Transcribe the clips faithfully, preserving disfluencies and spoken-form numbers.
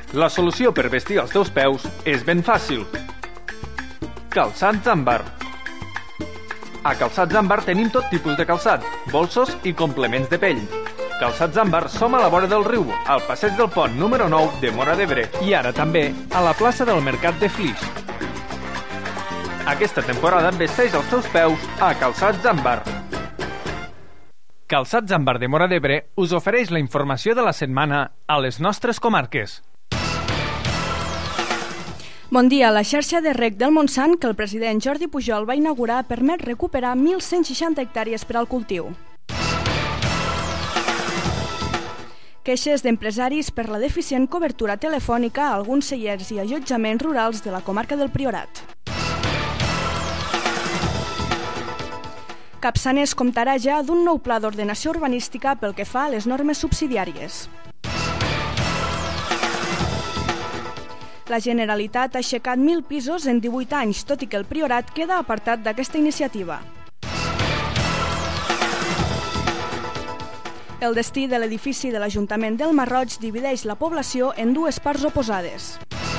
La solució per vestir els teus peus és ben fàcil. Calçats Àmbar. A Calçats Àmbar tenim tot tipus de calçat, bolsos i complements de pell. Calçats Àmbar som a la vora del riu, al passeig del pont número nou de Móra d'Ebre i ara també a la plaça del Mercat de Flix. Aquesta temporada vesteix els teus peus a Calçats Àmbar. Calçats Àmbar de Móra d'Ebre us ofereix la informació de la setmana a les nostres comarques. Bon dia. La xarxa de reg del Montsant, que el president Jordi Pujol va inaugurar, permet recuperar mil cent seixanta hectàrees per al cultiu. Queixes d'empresaris per la deficient cobertura telefònica a alguns cellers i allotjaments rurals de la comarca del Priorat. Capçanes comptarà ja d'un nou pla d'ordenació urbanística pel que fa a les normes subsidiàries. La Generalitat ha aixecat mil pisos en divuit anys, tot i que el Priorat queda apartat d'aquesta iniciativa. El destí de l'edifici de l'Ajuntament del Masroig divideix la població en dues parts oposades.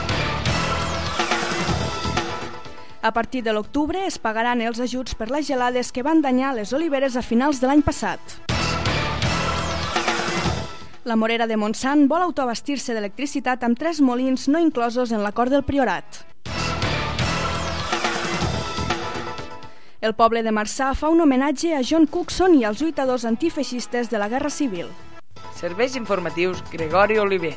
A partir de l'octubre es pagaran els ajuts per les gelades que van danyar les oliveres a finals de l'any passat. La Morera de Montsant vol autoabastir-se d'electricitat amb tres molins no inclosos en l'acord del Priorat. El poble de Marçà fa un homenatge a John Cookson i als lluitadors antifeixistes de la Guerra Civil. Serveis informatius Gregori Oliver.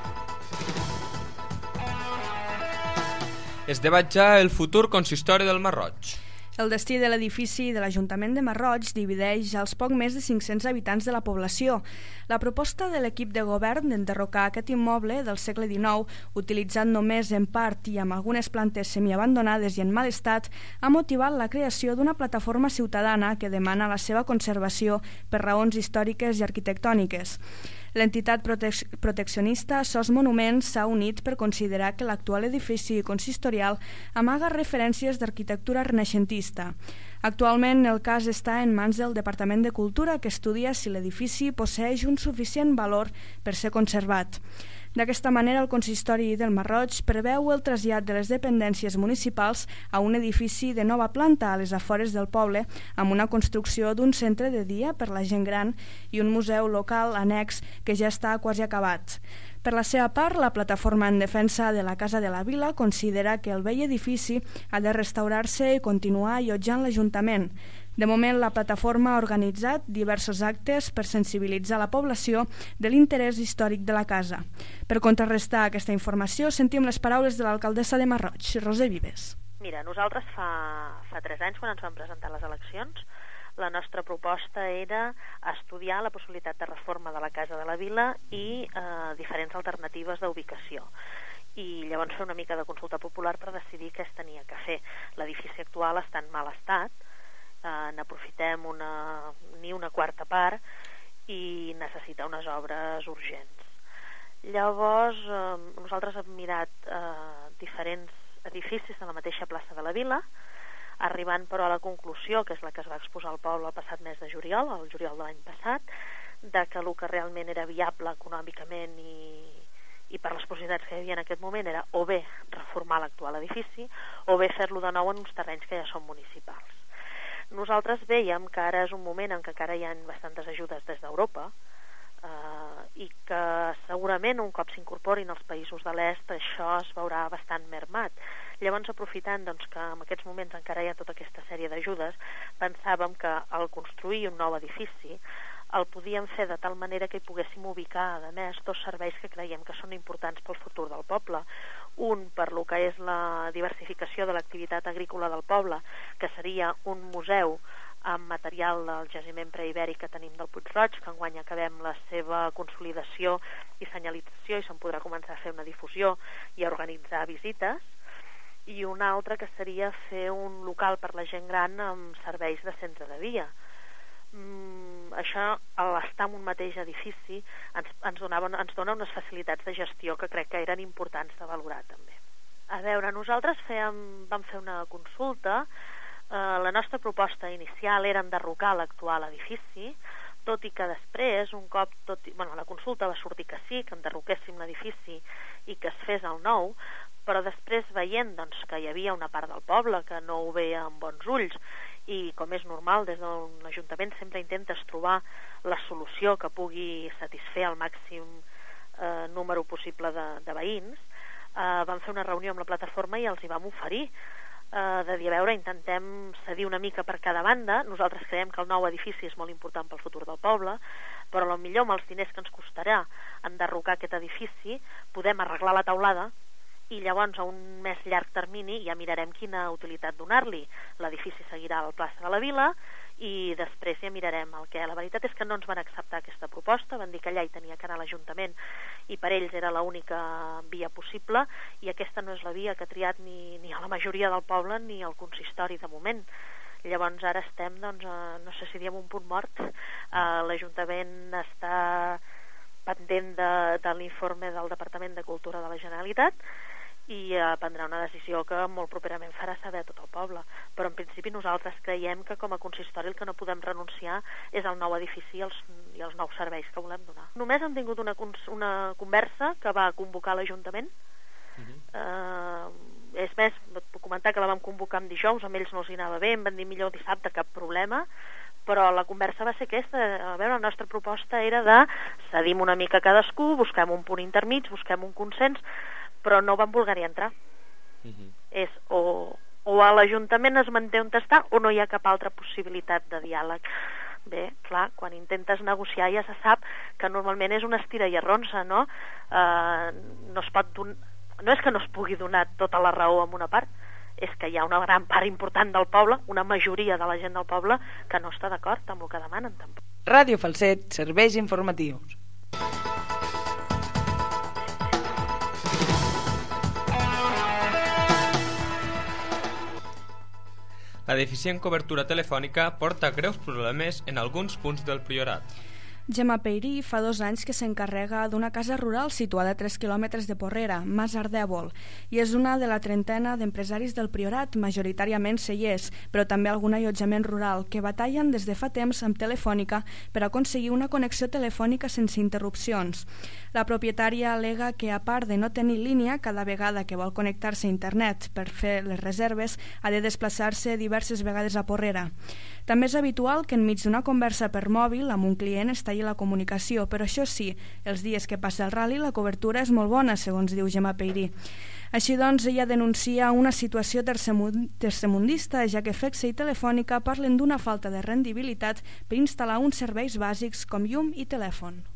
Es debat ja el futur consistori del Masroig. El destí de l'edifici de l'Ajuntament de Masroig divideix als poc més de cinc-cents habitants de la població. La proposta de l'equip de govern d'enderrocar aquest immoble del segle dinou, utilitzat només en part i amb algunes plantes semiabandonades i en mal estat, ha motivat la creació d'una plataforma ciutadana que demana la seva conservació per raons històriques i arquitectòniques. L'entitat protec- proteccionista Sos Monuments s'ha unit per considerar que l'actual edifici consistorial amaga referències d'arquitectura renaixentista. Actualment el cas està en mans del Departament de Cultura, que estudia si l'edifici posseeix un suficient valor per ser conservat. D'aquesta manera, el consistori del Masroig preveu el trasllat de les dependències municipals a un edifici de nova planta a les afores del poble, amb una construcció d'un centre de dia per la gent gran i un museu local annex que ja està quasi acabat. Per la seva part, la plataforma en defensa de la Casa de la Vila considera que el vell edifici ha de restaurar-se i continuar allotjant l'Ajuntament. De moment, la plataforma ha organitzat diversos actes per sensibilitzar la població de l'interès històric de la casa. Per contrarrestar aquesta informació, sentim les paraules de l'alcaldessa de Masroig, Roser Vives. Mira, nosaltres fa, fa tres anys, quan ens vam presentar les eleccions, la nostra proposta era estudiar la possibilitat de reforma de la Casa de la Vila i eh, diferents alternatives d'ubicació. I llavors fer una mica de consulta popular per decidir què es tenia que fer. L'edifici actual està en mal estat, eh, n'aprofitem una, ni una quarta part i necessita unes obres urgents. Llavors, eh, nosaltres hem mirat eh, diferents edificis de la mateixa plaça de la Vila, arribant però a la conclusió, que és la que es va exposar al poble el passat mes de juliol, el juliol de l'any passat, de que el que realment era viable econòmicament i, i per les possibilitats que hi havia en aquest moment era o bé reformar l'actual edifici o bé fer-lo de nou en uns terrenys que ja són municipals. Nosaltres veiem que ara és un moment en què encara hi ha bastantes ajudes des d'Europa eh, i que segurament un cop s'incorporin els països de l'est això es veurà bastant mermat. Llavors, aprofitant doncs, que en aquests moments encara hi ha tota aquesta sèrie d'ajudes, pensàvem que al construir un nou edifici el podíem fer de tal manera que hi poguéssim ubicar, a més, dos serveis que creiem que són importants pel futur del poble. Un, per lo que és la diversificació de l'activitat agrícola del poble, que seria un museu amb material del jaciment preibèric que tenim del Puig-roig, que enguany acabem la seva consolidació i senyalització i se'n podrà començar a fer una difusió i a organitzar visites. I una altra que seria fer un local per la gent gran amb serveis de centre de dia. Mm, això, a l'estar en un mateix edifici, ens, ens, donava, ens dona unes facilitats de gestió que crec que eren importants de valorar també. A veure, nosaltres fèiem, vam fer una consulta. Eh, la nostra proposta inicial era enderrocar l'actual edifici, tot i que després, un cop tot, bueno, la consulta va sortir que sí, que enderroquéssim l'edifici i que es fes el nou, però després veient doncs, que hi havia una part del poble que no ho veia amb bons ulls, i com és normal, des de l'Ajuntament sempre intentes trobar la solució que pugui satisfer el màxim eh, número possible de, de veïns, eh, vam fer una reunió amb la plataforma i els hi vam oferir eh, de dir, a veure, intentem cedir una mica per cada banda. Nosaltres creiem que el nou edifici és molt important pel futur del poble, però potser amb els diners que ens costarà enderrocar aquest edifici podem arreglar la teulada i llavors a un més llarg termini ja mirarem quina utilitat donar-li. L'edifici seguirà a la plaça de la Vila i després ja mirarem el que. La veritat és que no ens van acceptar aquesta proposta, van dir que allà hi tenia que anar a l'Ajuntament i per ells era l'única via possible, i aquesta no és la via que ha triat ni, ni a la majoria del poble ni al consistori de moment. Llavors ara estem, doncs, a, no sé si diem un punt mort. Uh, L'Ajuntament està pendent de, de l'informe del Departament de Cultura de la Generalitat i eh, prendrà una decisió que molt properament farà saber a tot el poble, però en principi nosaltres creiem que com a consistori el que no podem renunciar és al nou edifici i els, i els nous serveis que volem donar. Només hem tingut una, una conversa que va convocar l'Ajuntament. Uh-huh. eh, és més, et puc comentar que la vam convocar en dijous, amb ells no els hi anava bé, em van dir millor dissabte, cap problema, però la conversa va ser aquesta. A veure, la nostra proposta era de cedim una mica cadascú, busquem un punt intermig, busquem un consens, però no van voler-hi entrar. Uh-huh. És o, o a l'Ajuntament es manté on està o no hi ha cap altra possibilitat de diàleg. Bé, clar, quan intentes negociar ja se sap que normalment és una estira i arronsa, no? Eh, no es pot don... no és que no es pugui donar tota la raó en una part, és que hi ha una gran part important del poble, una majoria de la gent del poble, que no està d'acord amb el que demanen tampoc. Ràdio Falset, serveis informatius. La deficient cobertura telefònica porta greus problemes en alguns punts del Priorat. Gemma Peirí fa dos anys que s'encarrega d'una casa rural situada a tres quilòmetres de Porrera, Mas Ardèvol, i és una de la trentena d'empresaris del Priorat, majoritàriament cellers, però també algun allotjament rural, que batallen des de fa temps amb Telefònica per aconseguir una connexió telefònica sense interrupcions. La propietària al·lega que, a part de no tenir línia, cada vegada que vol connectar-se a internet per fer les reserves, ha de desplaçar-se diverses vegades a Porrera. També és habitual que enmig d'una conversa per mòbil amb un client es talli la comunicació, però això sí, els dies que passa el ral·li la cobertura és molt bona, segons diu Gemma Peirí. Així doncs, ella denuncia una situació tercermundista, ja que Fexe i Telefònica parlen d'una falta de rendibilitat per instal·lar uns serveis bàsics com llum i telèfon.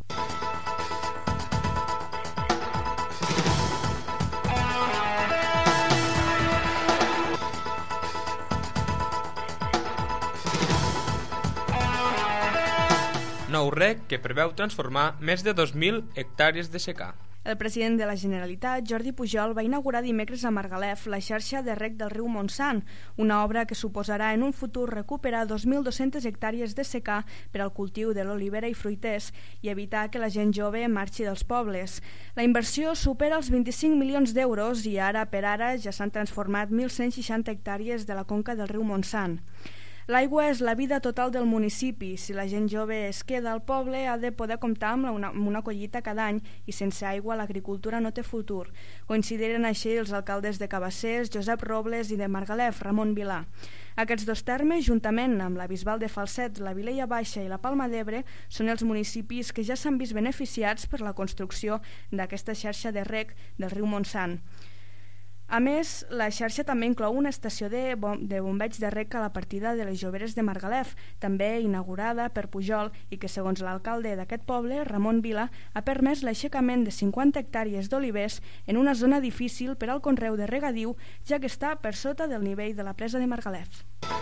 Nou rec que preveu transformar més de dos mil hectàrees de secà. El president de la Generalitat, Jordi Pujol, va inaugurar dimecres a Margalef la xarxa de rec del riu Montsant, una obra que suposarà en un futur recuperar dos mil dos-centes hectàrees de secà per al cultiu de l'olivera i fruiters i evitar que la gent jove marxi dels pobles. La inversió supera els vint-i-cinc milions d'euros i ara per ara ja s'han transformat mil cent seixanta hectàrees de la conca del riu Montsant. L'aigua és la vida total del municipi. Si la gent jove es queda al poble, ha de poder comptar amb una, amb una collita cada any i sense aigua l'agricultura no té futur. Coincidiren així els alcaldes de Cabassers, Josep Robles i de Margalef, Ramon Vilà. Aquests dos termes, juntament amb la Bisbal de Falset, la Vilella Baixa i la Palma d'Ebre, són els municipis que ja s'han vist beneficiats per la construcció d'aquesta xarxa de rec del riu Montsant. A més, la xarxa també inclou una estació de, bom de bombeig de rec a la partida de les Lloberes de Margalef, també inaugurada per Pujol i que, segons l'alcalde d'aquest poble, Ramon Vila, ha permès l'aixecament de cinquanta hectàrees d'olivers en una zona difícil per al conreu de regadiu, ja que està per sota del nivell de la presa de Margalef.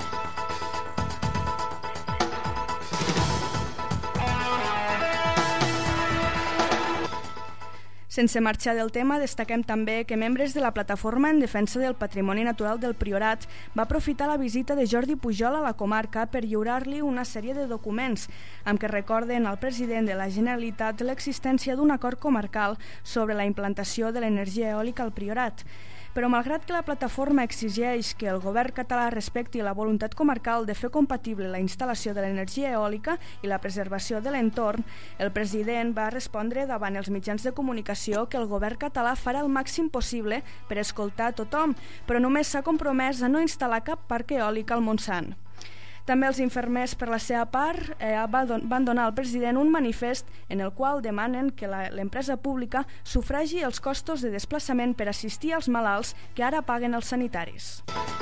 Sense marxar del tema, destaquem també que membres de la Plataforma en Defensa del Patrimoni Natural del Priorat va aprofitar la visita de Jordi Pujol a la comarca per lliurar-li una sèrie de documents amb què recorden al president de la Generalitat l'existència d'un acord comarcal sobre la implantació de l'energia eòlica al Priorat. Però malgrat que la plataforma exigeix que el govern català respecti la voluntat comarcal de fer compatible la instal·lació de l'energia eòlica i la preservació de l'entorn, el president va respondre davant els mitjans de comunicació que el govern català farà el màxim possible per escoltar a tothom, però només s'ha compromès a no instal·lar cap parc eòlic al Montsant. També els infermers, per la seva part, eh, van donar al president un manifest en el qual demanen que l'empresa pública sufragi els costos de desplaçament per assistir als malalts que ara paguen els sanitaris.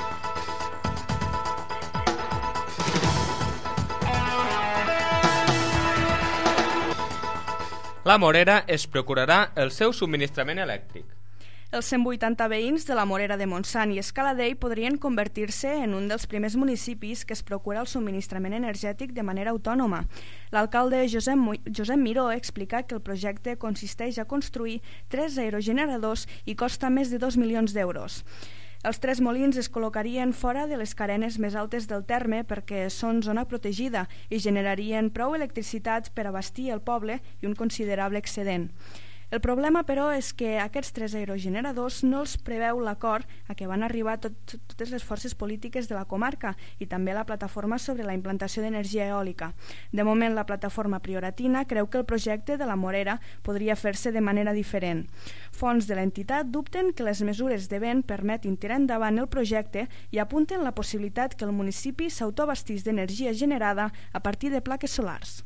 La Morera es procurarà el seu subministrament elèctric. Els cent vuitanta veïns de la Morera de Montsant i Escaladei podrien convertir-se en un dels primers municipis que es procura el subministrament energètic de manera autònoma. L'alcalde Josep, Josep Miró explica que el projecte consisteix a construir tres aerogeneradors i costa més de dos milions d'euros. Els tres molins es col·locarien fora de les carenes més altes del terme perquè són zona protegida i generarien prou electricitat per abastir el poble i un considerable excedent. El problema, però, és que aquests tres aerogeneradors no els preveu l'acord a què van arribar tot, totes les forces polítiques de la comarca i també la plataforma sobre la implantació d'energia eòlica. De moment, la plataforma prioratina creu que el projecte de la Morera podria fer-se de manera diferent. Fons de l'entitat dubten que les mesures de vent permetin tirar endavant el projecte i apunten la possibilitat que el municipi s'autoabastís d'energia generada a partir de plaques solars.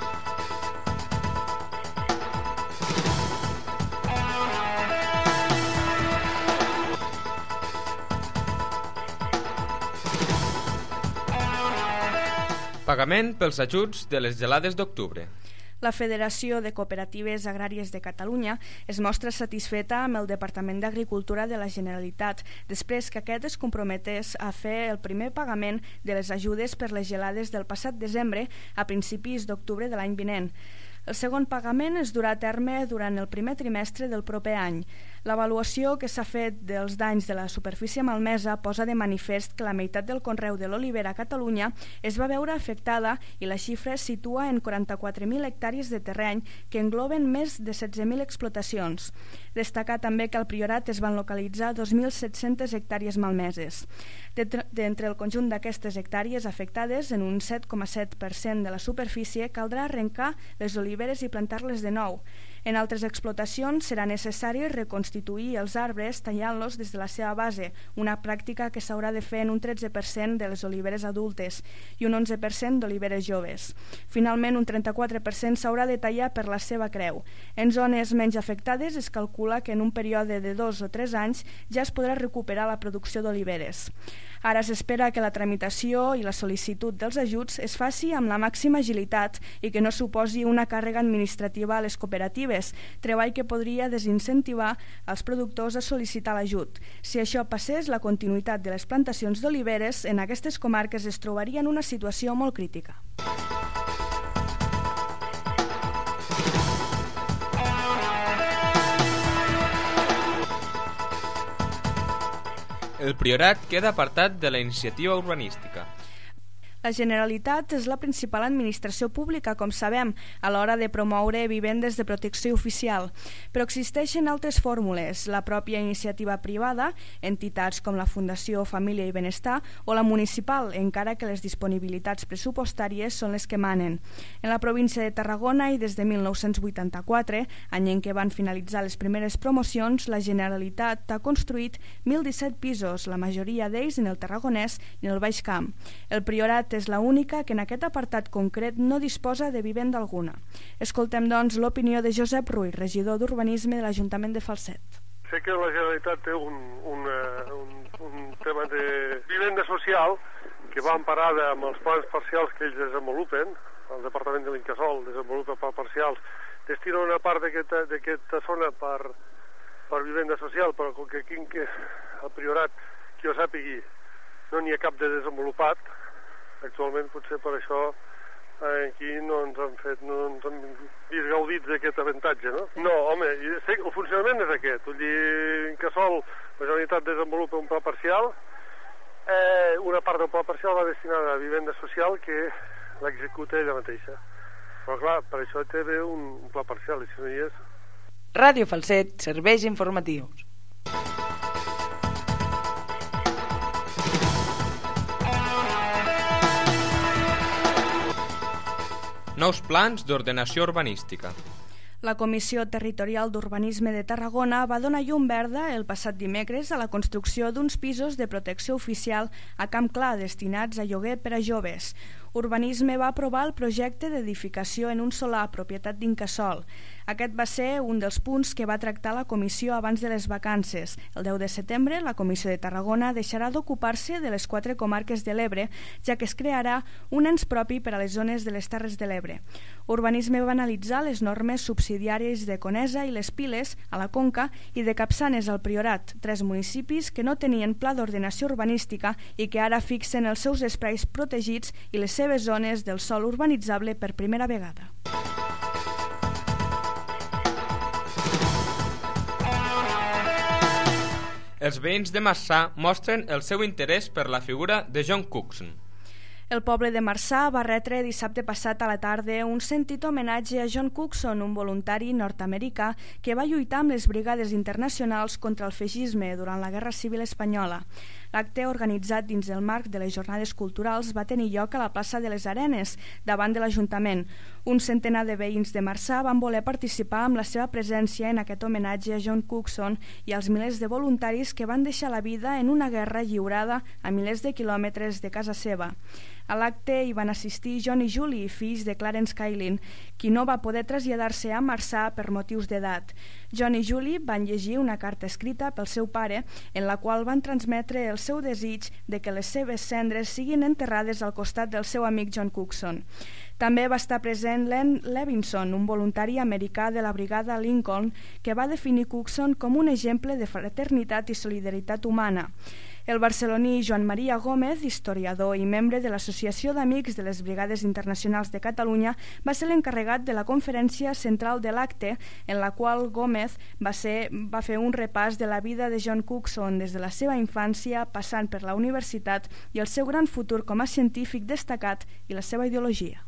Pagament pels ajuts de les gelades d'octubre. La Federació de Cooperatives Agràries de Catalunya es mostra satisfeta amb el Departament d'Agricultura de la Generalitat després que aquest es comprometés a fer el primer pagament de les ajudes per les gelades del passat desembre a principis d'octubre de l'any vinent. El segon pagament es durà a terme durant el primer trimestre del proper any. L'avaluació que s'ha fet dels danys de la superfície malmesa posa de manifest que la meitat del conreu de l'olivera a Catalunya es va veure afectada i la xifra es situa en quaranta-quatre mil hectàrees de terreny que engloben més de setze mil explotacions. Destacar també que al Priorat es van localitzar dos mil set-centes hectàrees malmeses. D'entre el conjunt d'aquestes hectàrees afectades, en un set coma set per cent de la superfície caldrà arrencar les oliveres i plantar-les de nou. En altres explotacions serà necessari reconstituir els arbres tallant-los des de la seva base, una pràctica que s'haurà de fer en un tretze per cent de les oliveres adultes i un onze per cent d'oliveres joves. Finalment, un trenta-quatre per cent s'haurà de tallar per la seva creu. En zones menys afectades es calcula que en un període de dos o tres anys ja es podrà recuperar la producció d'oliveres. Ara s'espera que la tramitació i la sol·licitud dels ajuts es faci amb la màxima agilitat i que no suposi una càrrega administrativa a les cooperatives, treball que podria desincentivar els productors a sol·licitar l'ajut. Si això passés, la continuïtat de les plantacions d'oliveres en aquestes comarques es trobaria en una situació molt crítica. El Priorat queda apartat de la iniciativa urbanística. La Generalitat és la principal administració pública, com sabem, a l'hora de promoure vivendes de protecció oficial. Però existeixen altres fórmules, la pròpia iniciativa privada, entitats com la Fundació Família i Benestar, o la municipal, encara que les disponibilitats pressupostàries són les que manen. En la província de Tarragona i des de mil nou-cents vuitanta-quatre, any en què van finalitzar les primeres promocions, la Generalitat ha construït mil disset pisos, la majoria d'ells en el Tarragonès i en el Baix Camp. El Priorat és la única que en aquest apartat concret no disposa de vivenda alguna. Escoltem, doncs, l'opinió de Josep Ruiz, regidor d'Urbanisme de l'Ajuntament de Falset. Sé que la Generalitat té un, un, un, un tema de vivenda social que va emparada amb els plans parcials que ells desenvolupen, el Departament de l'Incasòl desenvolupa plans parcials, destina una part d'aquesta zona per, per vivenda social, però com que aquí al Priorat, que jo sàpigui, no n'hi ha cap de desenvolupat. Actualment potser per això aquí no ens han fet, no ens han vist gaudits d'aquest avantatge, no? No, home, el funcionament és aquest, vull dir, Incasòl, la Generalitat desenvolupa un pla parcial, eh, una part del pla parcial va destinada a vivenda social que l'executa ella mateixa. Però clar, per això té bé un, un pla parcial, i si no hi és... Ràdio Falset, serveis informatius. nous plans d'ordenació urbanística. La Comissió Territorial d'Urbanisme de Tarragona va donar llum verda el passat dimecres a la construcció d'uns pisos de protecció oficial a Camp Clar destinats a lloguer per a joves. Urbanisme va aprovar el projecte d'edificació en un solar, propietat d'Incasòl. Aquest va ser un dels punts que va tractar la comissió abans de les vacances. El deu de setembre, la Comissió de Tarragona deixarà d'ocupar-se de les quatre comarques de l'Ebre, ja que es crearà un ens propi per a les zones de les Terres de l'Ebre. Urbanisme va analitzar les normes subsidiàries de Conesa i les Piles, a la Conca, i de Capçanes, al Priorat, tres municipis que no tenien pla d'ordenació urbanística i que ara fixen els seus espais protegits i les seves zones del sòl urbanitzable per primera vegada. Els veïns de Marçà mostren el seu interès per la figura de John Cookson. El poble de Marçà va retre dissabte passat a la tarda un sentit homenatge a John Cookson, un voluntari nord-americà que va lluitar amb les brigades internacionals contra el feixisme durant la Guerra Civil Espanyola. L'acte, organitzat dins el marc de les jornades culturals, va tenir lloc a la plaça de les Arenes, davant de l'Ajuntament. Un centenar de veïns de Marçà van voler participar amb la seva presència en aquest homenatge a John Cookson i als milers de voluntaris que van deixar la vida en una guerra lliurada a milers de quilòmetres de casa seva. A l'acte hi van assistir John i Julie, fills de Clarence Cailin, qui no va poder traslladar-se a Marçà per motius d'edat. John i Julie van llegir una carta escrita pel seu pare en la qual van transmetre el seu desig de que les seves cendres siguin enterrades al costat del seu amic John Cookson. També va estar present Len Levinson, un voluntari americà de la brigada Lincoln, que va definir Cookson com un exemple de fraternitat i solidaritat humana. El barceloní Joan Maria Gómez, historiador i membre de l'Associació d'Amics de les Brigades Internacionals de Catalunya, va ser l'encarregat de la conferència central de l'acte, en la qual Gómez va, ser, va fer un repàs de la vida de John Cookson des de la seva infància, passant per la universitat i el seu gran futur com a científic destacat i la seva ideologia.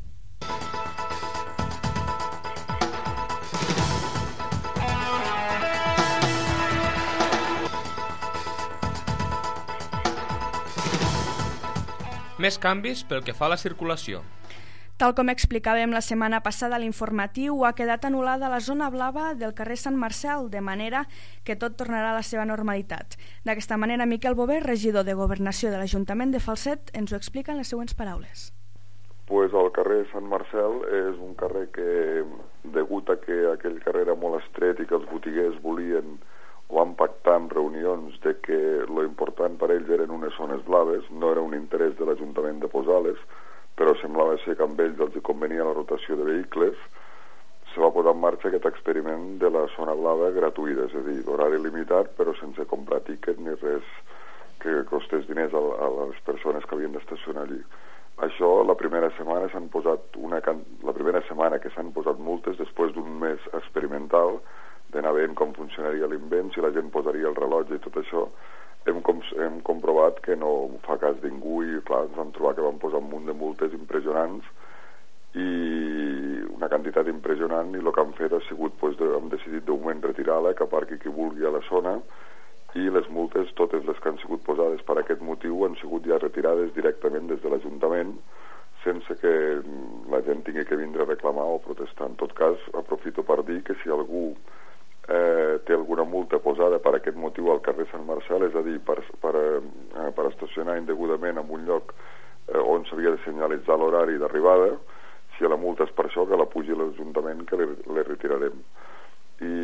Més canvis pel que fa a la circulació. Tal com explicàvem la setmana passada a l'informatiu, ha quedat anul·lada la zona blava del carrer Sant Marcel, de manera que tot tornarà a la seva normalitat. D'aquesta manera, Miquel Bové, regidor de Governació de l'Ajuntament de Falset, ens ho explica en les següents paraules. Pues el carrer Sant Marcel és un carrer que, degut a que aquell carrer era molt estret i que els botiguers volien o van pactar en reunions de que lo important per ells eren unes zones blaves, no era un interès de l'Ajuntament de posar-les, però semblava ser que amb ells els convenia la rotació de vehicles, se va posar en marxa aquest experiment de la zona blava gratuïta, és a dir, d'horari limitat, però sense comprar tiquet ni res que costés diners a, a les persones que havien d'estacionar allí. Això, la primera setmana s'han posat una can... la primera setmana que s'han posat multes després d'un mes experimental d'anar veient com funcionaria l'invent, si la gent posaria el rellotge i tot això, hem, com, hem comprovat que no fa cas ningú i clar, ens vam trobar que vam posar un munt de multes impressionants i una quantitat impressionant, i el que han fet ha sigut, pues, de, hem decidit de moment retirar-la, que aparqui qui vulgui a la zona, i les multes, totes les que han sigut posades per aquest motiu, han sigut ja retirades directament des de l'Ajuntament, sense que la gent tingui que vindre a reclamar o protestar. En tot cas, aprofito per dir que si algú Eh, té alguna multa posada per aquest motiu al carrer Sant Marcel, és a dir, per, per, eh, per estacionar indegudament en un lloc eh, on s'havia de senyalitzar l'horari d'arribada, si la multa és per això, que la pugi l'Ajuntament, que li, li retirarem. I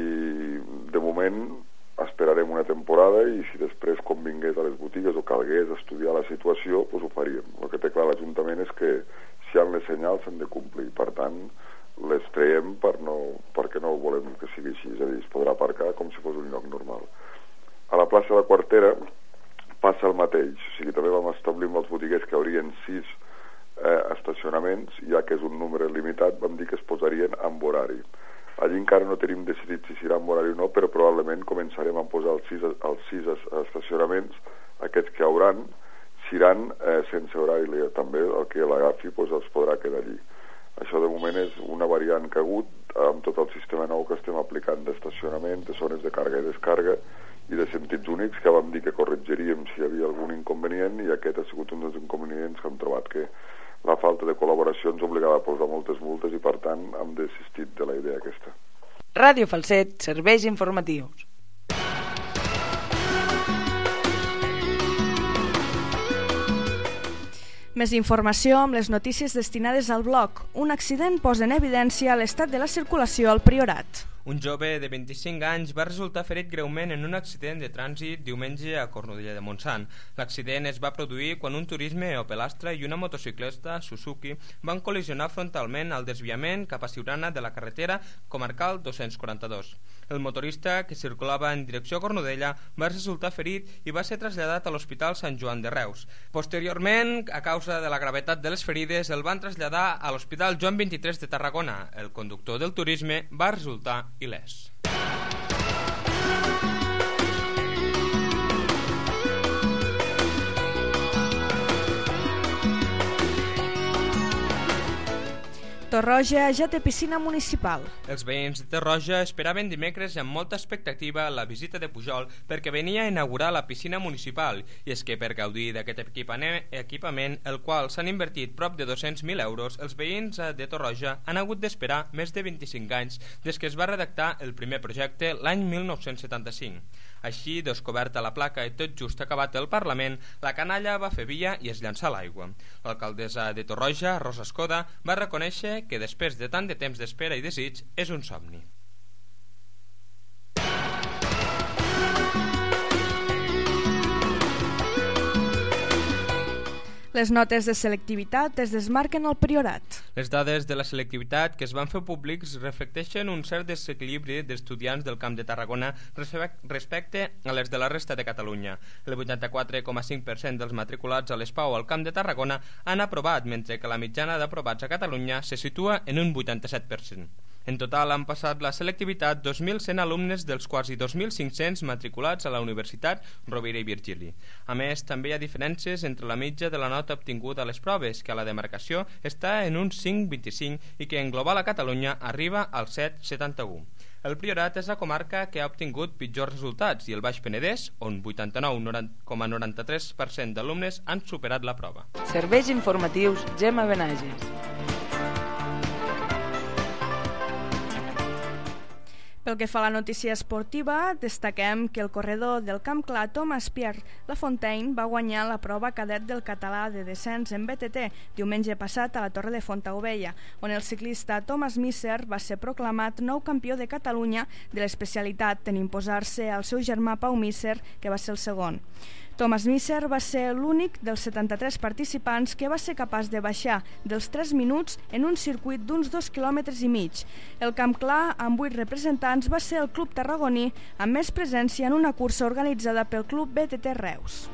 de moment esperarem una temporada i si després convingués a les botigues o calgués estudiar la situació, doncs ho faríem. El que té clar l'Ajuntament és que si hi ha les senyals s'han de complir, per tant les traiem per no, perquè no volem que sigui així, és a dir, es podrà aparcar com si fos un lloc normal. A la plaça de Quartera passa el mateix, o sigui, també vam establir amb els botiguers que haurien sis eh, estacionaments, ja que és un número limitat, vam dir que es posarien amb horari. Allí encara no tenim decidit si serà amb horari o no, però probablement començarem a posar els sis, els sis estacionaments, aquests que hauran, seran eh, sense horari, també el que l'agafi pues, els podrà quedar allí. Això de moment és una variant que ha hagut amb tot el sistema nou que estem aplicant d'estacionament, de zones de càrrega i descàrrega i de sentits únics, que vam dir que corregiríem si hi havia algun inconvenient, i aquest ha sigut un dels inconvenients que hem trobat, que la falta de col·laboració ens obligava a posar moltes multes i per Ràdio Falset, serveis informatius. Més informació amb les notícies destinades al blog. Un accident posa en evidència l'estat de la circulació al Priorat. Un jove de vint-i-cinc anys va resultar ferit greument en un accident de trànsit diumenge a Cornudella de Montsant. L'accident es va produir quan un turisme Opel Astra i una motocicleta Suzuki van col·lisionar frontalment al desviament cap a Siurana de la carretera comarcal dos-cents quaranta-dos. El motorista, que circulava en direcció a Cornudella, va resultar ferit i va ser traslladat a l'Hospital Sant Joan de Reus. Posteriorment, a causa de la gravetat de les ferides, el van traslladar a l'Hospital Joan vint-i-tres de Tarragona. El conductor del turisme va resultar il·lès. Torroja ja té piscina municipal. Els veïns de Torroja esperaven dimecres amb molta expectativa la visita de Pujol perquè venia a inaugurar la piscina municipal, i és que per gaudir d'aquest equipament, el qual s'han invertit prop de dos-cents mil euros, els veïns de Torroja han hagut d'esperar més de vint-i-cinc anys des que es va redactar el primer projecte l'any mil nou-cents setanta-cinc. Així, descoberta la placa i tot just acabat el Parlament, la canalla va fer via i es llançà a l'aigua. L'alcaldessa de Torroja, Rosa Escoda, va reconèixer que després de tant de temps d'espera i desig és un somni. Les notes de selectivitat es desmarquen al Priorat. Les dades de la selectivitat que es van fer públics reflecteixen un cert desequilibri d'estudiants del Camp de Tarragona respecte a les de la resta de Catalunya. El vuitanta-quatre coma cinc per cent dels matriculats a l'E S P A U al Camp de Tarragona han aprovat, mentre que la mitjana d'aprovats a Catalunya se situa en un vuitanta-set per cent. En total han passat la selectivitat dos mil cent alumnes, dels quasi dos mil cinc-cents matriculats a la Universitat Rovira i Virgili. A més, també hi ha diferències entre la mitja de la nota obtinguda a les proves, que a la demarcació està en un cinc coma vint-i-cinc i que en global a Catalunya arriba al set coma setanta-u. El Priorat és la comarca que ha obtingut pitjors resultats, i el Baix Penedès, on vuitanta-nou coma noranta-tres per cent d'alumnes han superat la prova. Serveis informatius, Gemma Benages. Pel que fa a la notícia esportiva, destaquem que el corredor del Camp Clar Thomas Pierre Lafontaine va guanyar la prova cadet del català de descens en B T T diumenge passat a la Torre de Fontaubella, on el ciclista Thomas Misser va ser proclamat nou campió de Catalunya de l'especialitat, en imposar-se al seu germà Pau Misser, que va ser el segon. Thomas Misser va ser l'únic dels setanta-tres participants que va ser capaç de baixar dels tres minuts en un circuit d'uns dos quilòmetres i mig. El Camp Clar, amb vuit representants, va ser el club tarragoní amb més presència en una cursa organitzada pel club B T T Reus.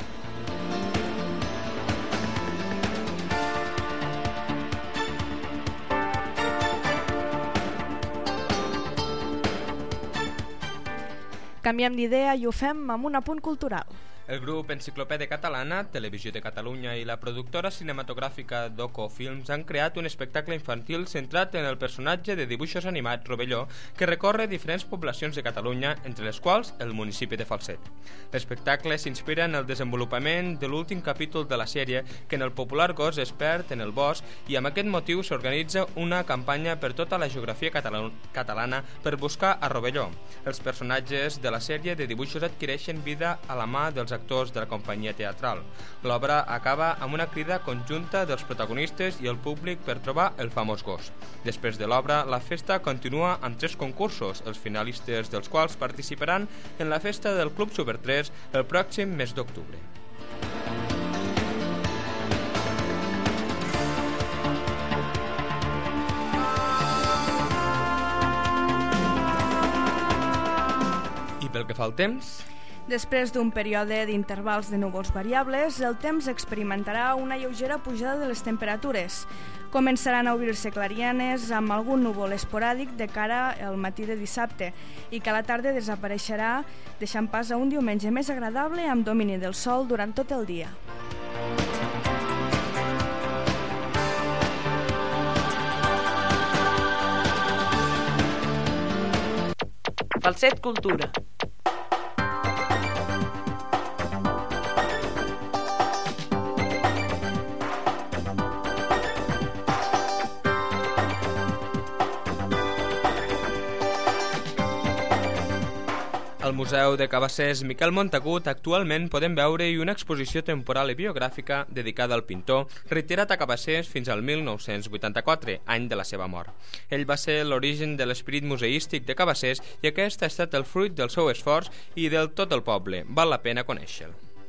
Canviem d'idea i ho fem amb un apunt cultural. El grup Enciclopèdia Catalana, Televisió de Catalunya i la productora cinematogràfica Doco Films han creat un espectacle infantil centrat en el personatge de dibuixos animats Rovelló, que recorre diferents poblacions de Catalunya, entre les quals el municipi de Falset. L'espectacle s'inspira en el desenvolupament de l'últim capítol de la sèrie, que en el popular gos es perd en el bosc, i amb aquest motiu s'organitza una campanya per tota la geografia catalana per buscar a Rovelló. Els personatges de la sèrie de dibuixos adquireixen vida a la mà dels actors de la companyia teatral. L'obra acaba amb una crida conjunta dels protagonistes i el públic per trobar el famós gos. Després de l'obra, la festa continua amb tres concursos, els finalistes dels quals participaran en la festa del Club Super tres el pròxim mes d'octubre. I pel que fa al temps... Després d'un període d'intervals de núvols variables, el temps experimentarà una lleugera pujada de les temperatures. Començaran a obrir-se clarianes amb algun núvol esporàdic de cara al matí de dissabte i que a la tarda desapareixerà, deixant pas a un diumenge més agradable amb domini del sol durant tot el dia. Falset Cultura. Al Museu de Cabassers Miquel Montagut actualment podem veure-hi una exposició temporal i biogràfica dedicada al pintor, retirat a Cabassers fins al mil nou-cents vuitanta-quatre, any de la seva mort. Ell va ser l'origen de l'esperit museístic de Cabassers i aquest ha estat el fruit del seu esforç i del tot el poble. Val la pena conèixer-lo.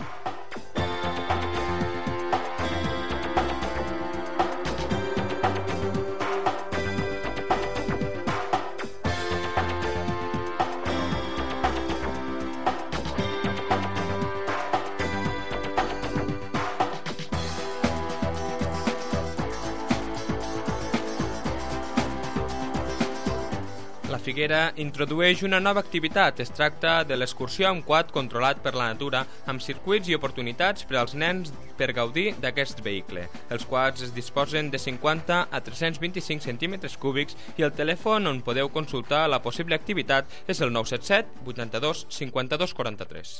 La Figuera introdueix una nova activitat. Es tracta de l'excursió amb quad controlat per la natura, amb circuits i oportunitats per als nens per gaudir d'aquest vehicle. Els quads es disposen de cinquanta a tres-cents vint-i-cinc centímetres cúbics i el telèfon on podeu consultar la possible activitat és el nou set set vuitanta-dos cinquanta-dos quaranta-tres.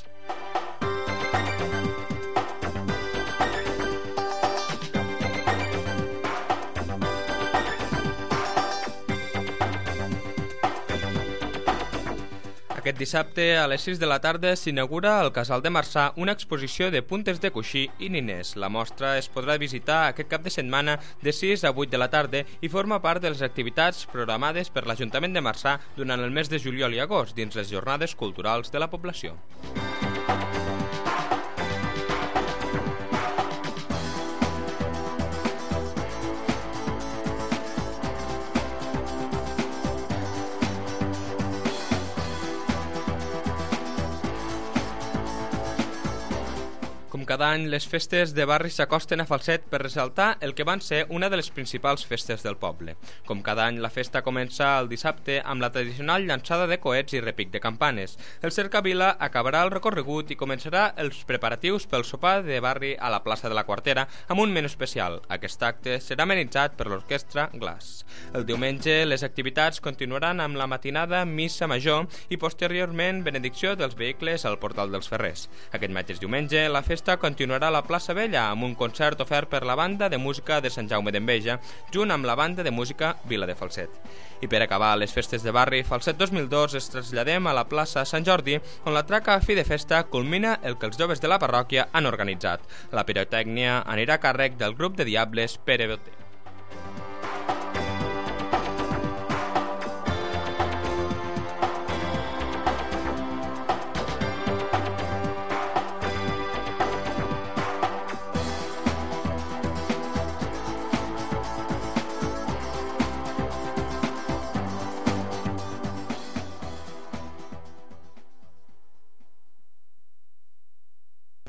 Aquest dissabte, a les sis de la tarda, s'inaugura al Casal de Marçà una exposició de puntes de coixí i niners. La mostra es podrà visitar aquest cap de setmana de sis a vuit de la tarda i forma part de les activitats programades per l'Ajuntament de Marçà durant el mes de juliol i agost dins les jornades culturals de la població. Cada any, les festes de barri s'acosten a Falset per ressaltar el que van ser una de les principals festes del poble. Com cada any, la festa comença el dissabte amb la tradicional llançada de coets i repic de campanes. El Cercavila acabarà el recorregut i començarà els preparatius pel sopar de barri a la plaça de la Quartera amb un menú especial. Aquest acte serà amenitzat per l'orquestra Glass. El diumenge, les activitats continuaran amb la matinada missa major i posteriorment benedicció dels vehicles al portal dels Ferrers. Aquest mateix diumenge, la festa continuarà a la plaça Vella amb un concert ofert per la banda de música de Sant Jaume d'Enveja junt amb la banda de música Vila de Falset. I per acabar les festes de barri, Falset dos mil dos es traslladem a la plaça Sant Jordi on la traca a fi de festa culmina el que els joves de la parròquia han organitzat. La pirotècnia anirà a càrrec del grup de Diables Pere Boter.